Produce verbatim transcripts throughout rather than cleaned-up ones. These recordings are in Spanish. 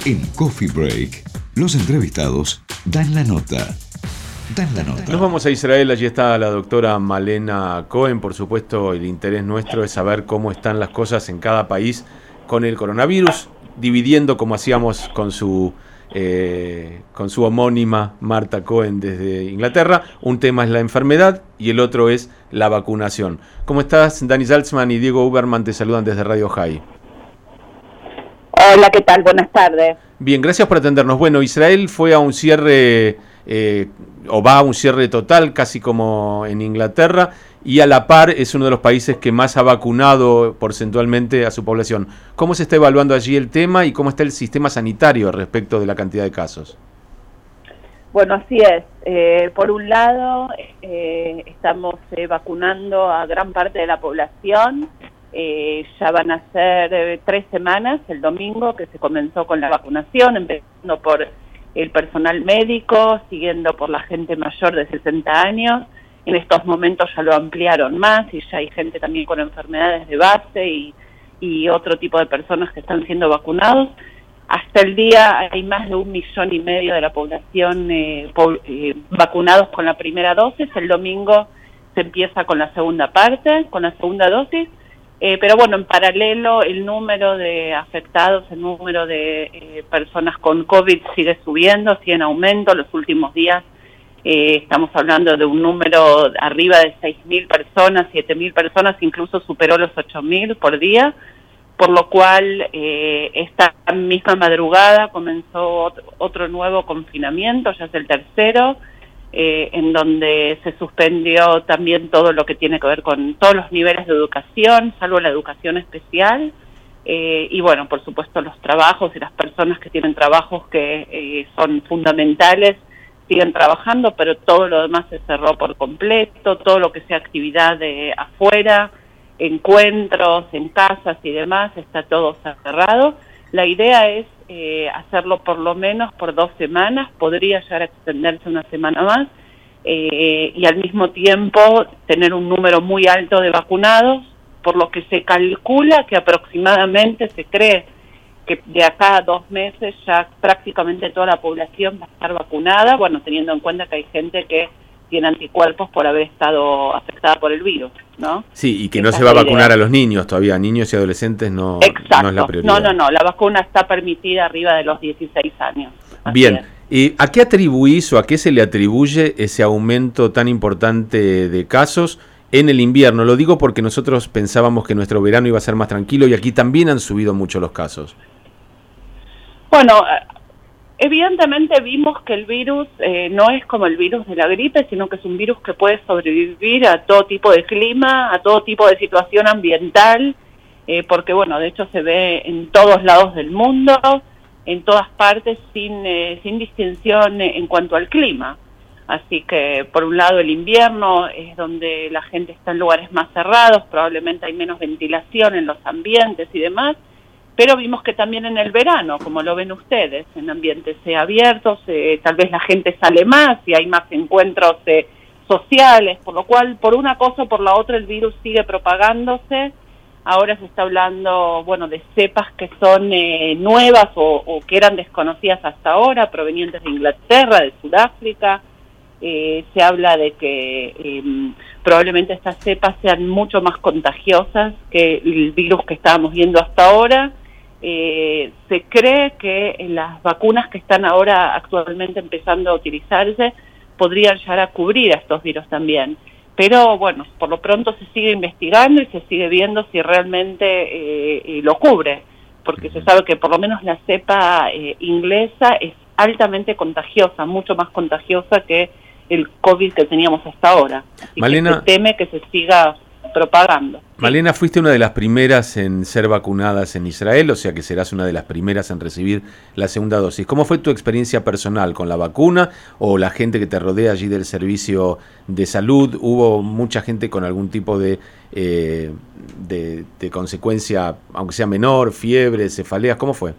En Coffee Break, los entrevistados dan la nota. Dan la nota. Nos vamos a Israel, allí está la doctora Malena Cohen. Por supuesto, el interés nuestro es saber cómo están las cosas en cada país con el coronavirus, dividiendo como hacíamos con su eh, con su homónima Marta Cohen desde Inglaterra. Un tema es la enfermedad y el otro es la vacunación. ¿Cómo estás? Dani Salzman y Diego Uberman te saludan desde Radio High. Hola, ¿qué tal? Buenas tardes. Bien, gracias por atendernos. Bueno, Israel fue a un cierre, eh, o va a un cierre total, casi como en Inglaterra, y a la par es uno de los países que más ha vacunado porcentualmente a su población. ¿Cómo se está evaluando allí el tema y cómo está el sistema sanitario respecto de la cantidad de casos? Bueno, así es. Eh, por un lado, eh, estamos eh, vacunando a gran parte de la población. Eh, ya van a ser eh, tres semanas, el domingo, que se comenzó con la vacunación, empezando por el personal médico, siguiendo por la gente mayor de sesenta años. En estos momentos ya lo ampliaron más y ya hay gente también con enfermedades de base y, y otro tipo de personas que están siendo vacunados. Hasta el día hay más de un millón y medio de la población eh, po eh, vacunados con la primera dosis. El domingo se empieza con la segunda parte, con la segunda dosis. Eh, pero bueno, en paralelo el número de afectados, el número de eh, personas con COVID sigue subiendo, sigue en aumento. Los últimos días eh, estamos hablando de un número arriba de seis mil personas, siete mil personas, incluso superó los ocho mil por día, por lo cual eh, esta misma madrugada comenzó otro, otro nuevo confinamiento, ya es el tercero, Eh, en donde se suspendió también todo lo que tiene que ver con todos los niveles de educación, salvo la educación especial, eh, y bueno, por supuesto los trabajos y las personas que tienen trabajos que eh, son fundamentales siguen trabajando, pero todo lo demás se cerró por completo, todo lo que sea actividad de afuera, encuentros en casas y demás, está todo cerrado. La idea es eh, hacerlo por lo menos por dos semanas, podría llegar a extenderse una semana más, eh, y al mismo tiempo tener un número muy alto de vacunados, por lo que se calcula que aproximadamente se cree que de acá a dos meses ya prácticamente toda la población va a estar vacunada, bueno, teniendo en cuenta que hay gente que tiene anticuerpos por haber estado afectada por el virus, ¿no? Sí, y que Esa no se va a vacunar idea. a los niños todavía, niños y adolescentes no, Exacto. no es la prioridad. No, no, no, la vacuna está permitida arriba de los dieciséis años. Así Bien, es. ¿y a qué atribuís o a qué se le atribuye ese aumento tan importante de casos en el invierno? Lo digo porque nosotros pensábamos que nuestro verano iba a ser más tranquilo y aquí también han subido mucho los casos. Bueno, evidentemente vimos que el virus eh, no es como el virus de la gripe, sino que es un virus que puede sobrevivir a todo tipo de clima, a todo tipo de situación ambiental, eh, porque bueno, de hecho se ve en todos lados del mundo, en todas partes, sin, eh, sin distinción en cuanto al clima. Así que por un lado el invierno es donde la gente está en lugares más cerrados, probablemente hay menos ventilación en los ambientes y demás, pero vimos que también en el verano, como lo ven ustedes, en ambientes eh, abiertos, eh, tal vez la gente sale más y hay más encuentros eh, sociales, por lo cual, por una cosa o por la otra, el virus sigue propagándose. Ahora se está hablando, bueno, de cepas que son eh, nuevas o, o que eran desconocidas hasta ahora, provenientes de Inglaterra, de Sudáfrica. Eh, se habla de que eh, probablemente estas cepas sean mucho más contagiosas que el virus que estábamos viendo hasta ahora. Eh, se cree que las vacunas que están ahora actualmente empezando a utilizarse podrían llegar a cubrir a estos virus también. Pero bueno, por lo pronto se sigue investigando y se sigue viendo si realmente eh, eh, lo cubre, porque se sabe que por lo menos la cepa eh, inglesa es altamente contagiosa, mucho más contagiosa que el COVID que teníamos hasta ahora. Así Malena, que se teme que se siga propagando. Malena, fuiste una de las primeras en ser vacunadas en Israel, o sea que serás una de las primeras en recibir la segunda dosis. ¿Cómo fue tu experiencia personal con la vacuna o la gente que te rodea allí del servicio de salud? ¿Hubo mucha gente con algún tipo de, eh, de, de consecuencia, aunque sea menor, fiebre, cefaleas? ¿Cómo fue?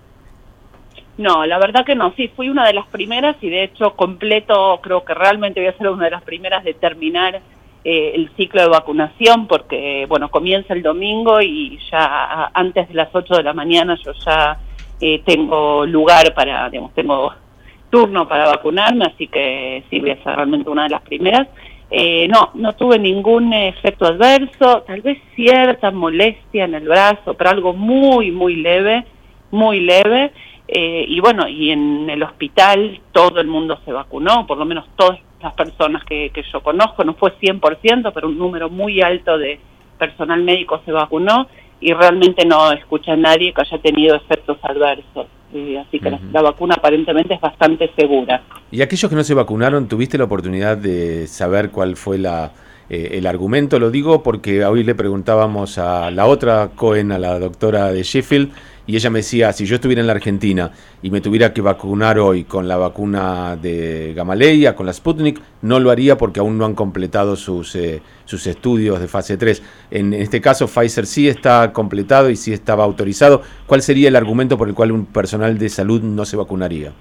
No, la verdad que no, sí, fui una de las primeras y de hecho completo, creo que realmente voy a ser una de las primeras de terminar eh, el ciclo de vacunación porque, bueno, comienza el domingo y ya antes de las ocho de la mañana yo ya eh, tengo lugar para, digamos, tengo turno para vacunarme, así que sí, voy a ser realmente una de las primeras. Eh, no, no tuve ningún efecto adverso, tal vez cierta molestia en el brazo, pero algo muy, muy leve, muy leve. Eh, y bueno, y en el hospital todo el mundo se vacunó, por lo menos todas las personas que, que yo conozco, no fue cien por ciento, pero un número muy alto de personal médico se vacunó, y realmente no escuché a nadie que haya tenido efectos adversos. Eh, así que uh-huh. la, la vacuna aparentemente es bastante segura. ¿Y aquellos que no se vacunaron, tuviste la oportunidad de saber cuál fue la eh, el argumento? Lo digo porque hoy le preguntábamos a la otra Cohen, a la doctora de Sheffield, y ella me decía, si yo estuviera en la Argentina y me tuviera que vacunar hoy con la vacuna de Gamaleya, con la Sputnik, no lo haría porque aún no han completado sus eh, sus estudios de fase tres. En este caso, Pfizer sí está completado y sí estaba autorizado. ¿Cuál sería el argumento por el cual un personal de salud no se vacunaría?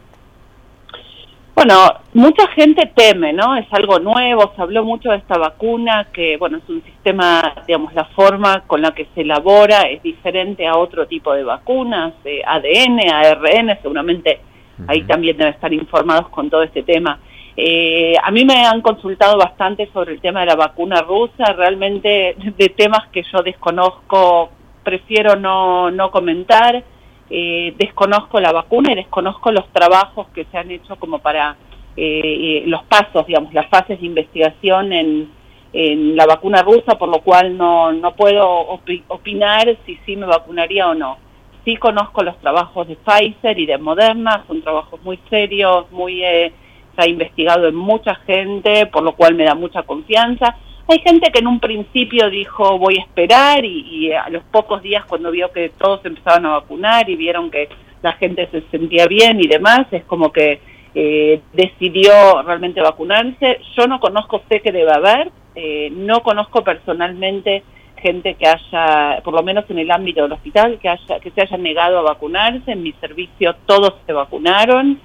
Bueno, mucha gente teme, ¿no? Es algo nuevo, se habló mucho de esta vacuna, que, bueno, es un sistema, digamos, la forma con la que se elabora es diferente a otro tipo de vacunas, eh, A D N, A R N, seguramente uh-huh. ahí también deben estar informados con todo este tema. Eh, a mí me han consultado bastante sobre el tema de la vacuna rusa, realmente de temas que yo desconozco, prefiero no, no comentar. Eh, desconozco la vacuna y desconozco los trabajos que se han hecho como para eh, los pasos, digamos, las fases de investigación en, en la vacuna rusa, por lo cual no, no puedo opi- opinar si sí me vacunaría o no. Sí conozco los trabajos de Pfizer y de Moderna, son trabajos muy serios, muy eh, se ha investigado en mucha gente, por lo cual me da mucha confianza. Hay gente que en un principio dijo voy a esperar y, y a los pocos días cuando vio que todos empezaban a vacunar y vieron que la gente se sentía bien y demás, es como que eh, decidió realmente vacunarse. Yo no conozco, sé que debe haber, eh, no conozco personalmente gente que haya, por lo menos en el ámbito del hospital, que haya que se haya negado a vacunarse. En mi servicio todos se vacunaron.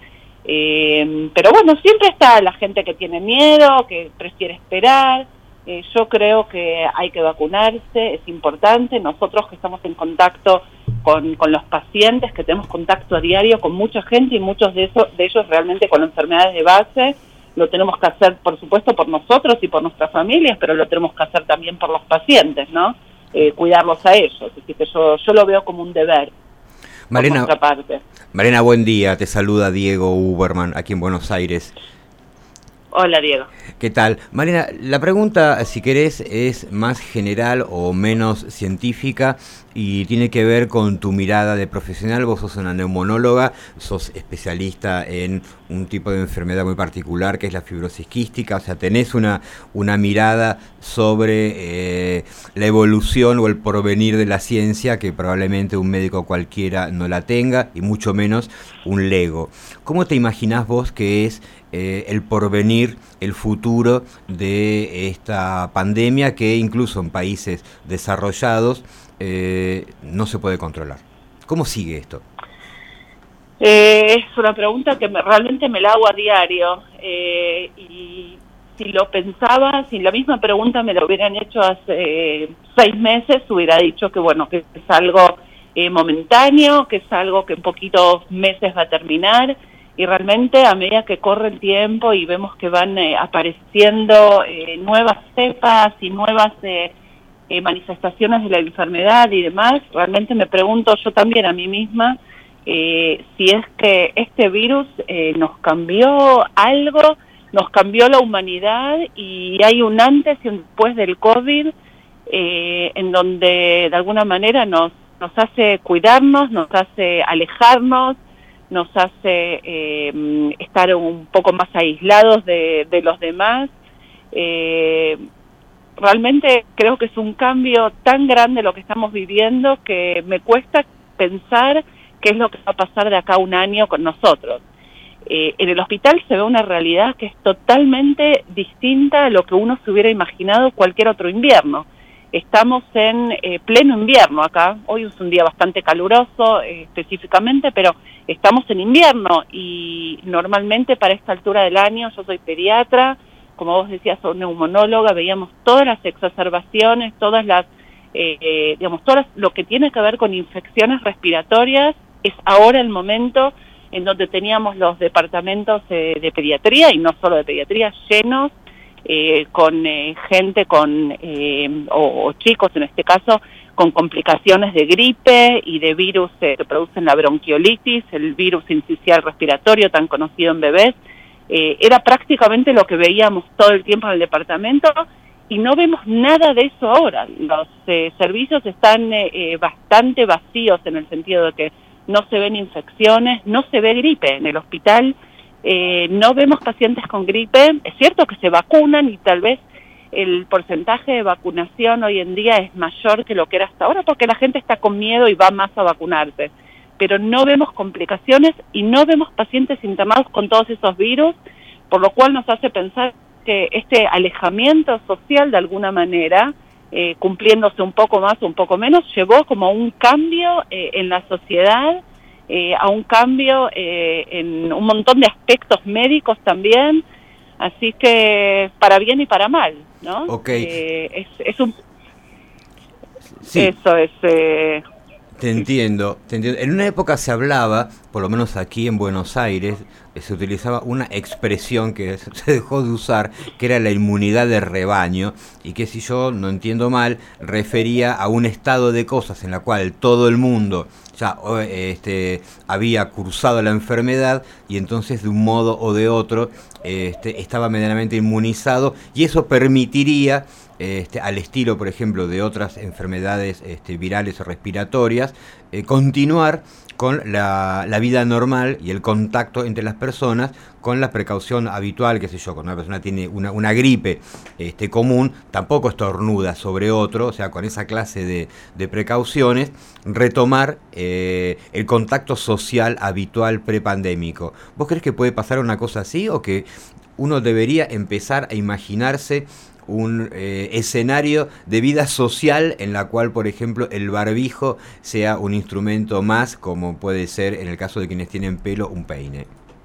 Eh, pero bueno, siempre está la gente que tiene miedo, que prefiere esperar. Eh, yo creo que hay que vacunarse, es importante. Nosotros que estamos en contacto con, con los pacientes, que tenemos contacto a diario con mucha gente y muchos de, eso, de ellos realmente con enfermedades de base, lo tenemos que hacer, por supuesto, por nosotros y por nuestras familias, pero lo tenemos que hacer también por los pacientes, ¿no? Eh, cuidarlos a ellos. Así que yo, yo lo veo como un deber. Malena, por nuestra parte. Malena, buen día. Te saluda Diego Uberman, aquí en Buenos Aires. Hola, Diego. ¿Qué tal? Malena, la pregunta, si querés, es más general o menos científica y tiene que ver con tu mirada de profesional. Vos sos una neumonóloga, sos especialista en un tipo de enfermedad muy particular que es la fibrosis quística, o sea, tenés una, una mirada sobre eh, la evolución o el porvenir de la ciencia que probablemente un médico cualquiera no la tenga, y mucho menos un lego. ¿Cómo te imaginás vos que es eh, el porvenir, el futuro de esta pandemia que incluso en países desarrollados eh, no se puede controlar? ¿Cómo sigue esto? Eh, es una pregunta que me, realmente me la hago a diario, eh, y si lo pensaba, si la misma pregunta me la hubieran hecho hace eh, seis meses, hubiera dicho que bueno, que es algo eh, momentáneo, que es algo que en poquitos meses va a terminar, y realmente a medida que corre el tiempo y vemos que van eh, apareciendo eh, nuevas cepas y nuevas eh, eh, manifestaciones de la enfermedad y demás, realmente me pregunto yo también a mí misma, Eh, si es que este virus eh, nos cambió algo, nos cambió la humanidad, y hay un antes y un después del COVID, eh, en donde de alguna manera nos, nos hace cuidarnos, nos hace alejarnos, nos hace eh, estar un poco más aislados de, de los demás. Eh, realmente creo que es un cambio tan grande lo que estamos viviendo que me cuesta pensar qué es lo que va a pasar de acá a un año con nosotros. Eh, en el hospital se ve una realidad que es totalmente distinta a lo que uno se hubiera imaginado cualquier otro invierno. Estamos en eh, pleno invierno acá, hoy es un día bastante caluroso eh, específicamente, pero estamos en invierno, y normalmente para esta altura del año, yo soy pediatra, como vos decías, soy neumonóloga, veíamos todas las exacerbaciones, todas las, eh, eh, digamos, todo lo que tiene que ver con infecciones respiratorias es ahora el momento en donde teníamos los departamentos eh, de pediatría, y no solo de pediatría, llenos, eh, con eh, gente con eh, o, o chicos en este caso, con complicaciones de gripe y de virus eh, que producen la bronquiolitis, el virus sincicial respiratorio tan conocido en bebés. Eh, era prácticamente lo que veíamos todo el tiempo en el departamento, y no vemos nada de eso ahora. Los eh, servicios están eh, eh, bastante vacíos, en el sentido de que no se ven infecciones, no se ve gripe en el hospital, eh, no vemos pacientes con gripe. Es cierto que se vacunan y tal vez el porcentaje de vacunación hoy en día es mayor que lo que era hasta ahora, porque la gente está con miedo y va más a vacunarse, pero no vemos complicaciones y no vemos pacientes internados con todos esos virus, por lo cual nos hace pensar que este alejamiento social, de alguna manera, eh, cumpliéndose un poco más o un poco menos, llevó como a un cambio eh, en la sociedad, eh, a un cambio eh, en un montón de aspectos médicos también, así que para bien y para mal, ¿no? Okay. Eh, es, es un... Sí. Eso es... Eh, Te entiendo, te entiendo. En una época se hablaba, por lo menos aquí en Buenos Aires, se utilizaba una expresión que se dejó de usar, que era la inmunidad de rebaño, y que, si yo no entiendo mal, refería a un estado de cosas en la cual todo el mundo ya este, había cursado la enfermedad, y entonces de un modo o de otro este, estaba medianamente inmunizado, y eso permitiría, Este, al estilo, por ejemplo, de otras enfermedades este, virales o respiratorias, eh, continuar con la, la vida normal y el contacto entre las personas, con la precaución habitual, qué sé yo, cuando una persona tiene una, una gripe este, común, tampoco estornuda sobre otro, o sea, con esa clase de, de precauciones, retomar eh, el contacto social habitual prepandémico. ¿Vos crees que puede pasar una cosa así, o que uno debería empezar a imaginarse un eh, escenario de vida social en la cual, por ejemplo, el barbijo sea un instrumento más, como puede ser en el caso de quienes tienen pelo, un peine?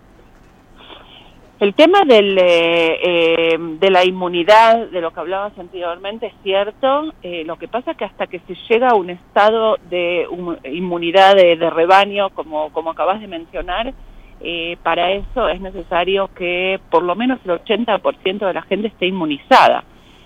El tema del, eh, eh, de la inmunidad, de lo que hablabas anteriormente, es cierto. Eh, lo que pasa es que hasta que se llega a un estado de um, inmunidad de, de rebaño, como, como acabas de mencionar, eh, para eso es necesario que por lo menos el ochenta por ciento de la gente esté inmunizada.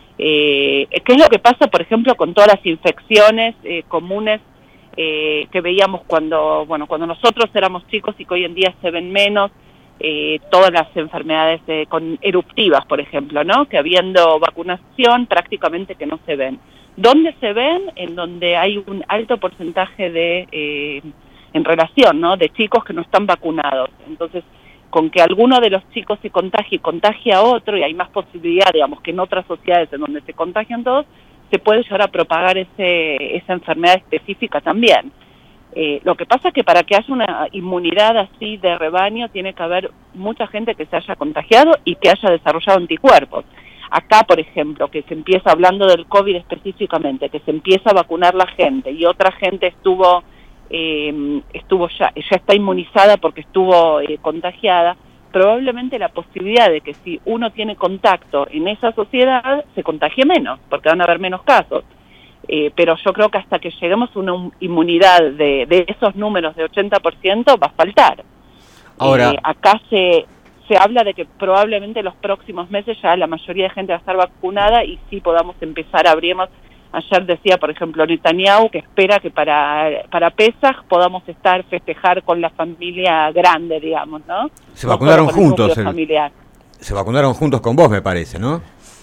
Eh, ¿Qué es lo que pasa, por ejemplo, con todas las infecciones eh, comunes eh, que veíamos cuando, bueno, cuando nosotros éramos chicos y que hoy en día se ven menos? Eh, todas las enfermedades eh, con eruptivas, por ejemplo, ¿no? Que habiendo vacunación prácticamente que no se ven. ¿Dónde se ven? En donde hay un alto porcentaje de, eh, en relación, ¿no? De chicos que no están vacunados. Entonces, con que alguno de los chicos se contagie y contagie a otro, y hay más posibilidad, digamos, que en otras sociedades en donde se contagian todos, se puede llegar a propagar ese, esa enfermedad específica también. Eh, lo que pasa es que para que haya una inmunidad así de rebaño tiene que haber mucha gente que se haya contagiado y que haya desarrollado anticuerpos. Acá, por ejemplo, que se empieza, hablando del COVID específicamente, que se empieza a vacunar la gente y otra gente estuvo eh, estuvo ya, ya está inmunizada porque estuvo eh, contagiada, probablemente la posibilidad de que si uno tiene contacto en esa sociedad se contagie menos, porque van a haber menos casos. Eh, pero yo creo que hasta que lleguemos a una inmunidad de, de esos números de ochenta por ciento va a faltar. Ahora, eh, acá se, se habla de que probablemente los próximos meses ya la mayoría de gente va a estar vacunada y sí podamos empezar a abrirnos. Ayer decía, por ejemplo, Netanyahu que espera que para, para Pesaj podamos estar, festejar con la familia grande, digamos, ¿no? Se vacunaron no juntos. El, el, se vacunaron juntos con vos, me parece, ¿no?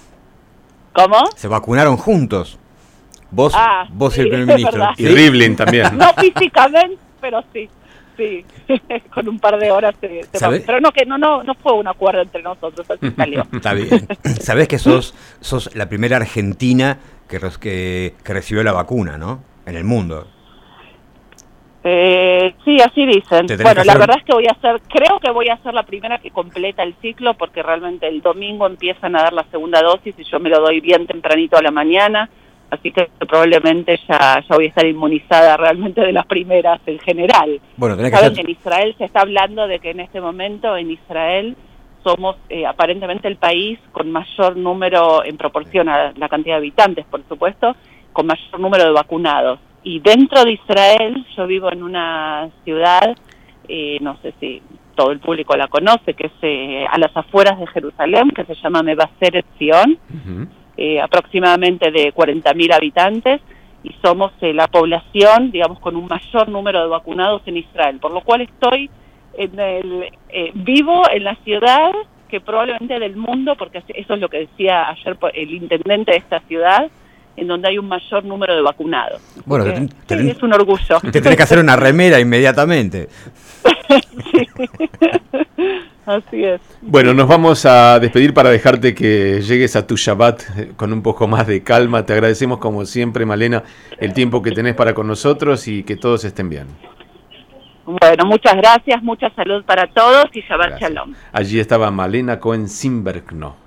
¿Cómo? Se vacunaron juntos. Vos, ah, vos sí, y el primer ministro. Y Rivlin también. No físicamente, pero sí, sí. Con un par de horas se, se va. Pero no, que no, no, no fue un acuerdo entre nosotros, así salió. Está bien. ¿Sabés que sos, sos la primera argentina que, que, que recibió la vacuna, ¿no? En el mundo. Eh, sí, así dicen. Bueno, la verdad es que voy a ser, creo que voy a ser la primera que completa el ciclo, porque realmente el domingo empiezan a dar la segunda dosis y yo me lo doy bien tempranito a la mañana. Así que probablemente ya, ya voy a estar inmunizada realmente de las primeras en general. Bueno, tenés que Saben hacer... que en Israel se está hablando de que en este momento en Israel somos eh, aparentemente el país con mayor número, en proporción a la cantidad de habitantes, por supuesto, con mayor número de vacunados. y dentro de Israel, yo vivo en una ciudad, eh, no sé si todo el público la conoce, que es eh, a las afueras de Jerusalén, que se llama Mevaseret Zion, uh-huh. eh, aproximadamente de cuarenta mil habitantes, y somos eh, la población, digamos, con un mayor número de vacunados en Israel, por lo cual estoy en el, eh, vivo en la ciudad que probablemente del mundo, porque eso es lo que decía ayer el intendente de esta ciudad, en donde hay un mayor número de vacunados. Bueno, que, te, te, sí, es un orgullo. Te tenés que hacer una remera inmediatamente. Sí. Así es. Bueno, nos vamos a despedir para dejarte que llegues a tu Shabbat con un poco más de calma. Te agradecemos como siempre, Malena, el tiempo que tenés para con nosotros y que todos estén bien. Bueno, muchas gracias, mucha salud para todos y Shabbat Gracias. Shalom. Allí estaba Malena Cohen-Zimberkno.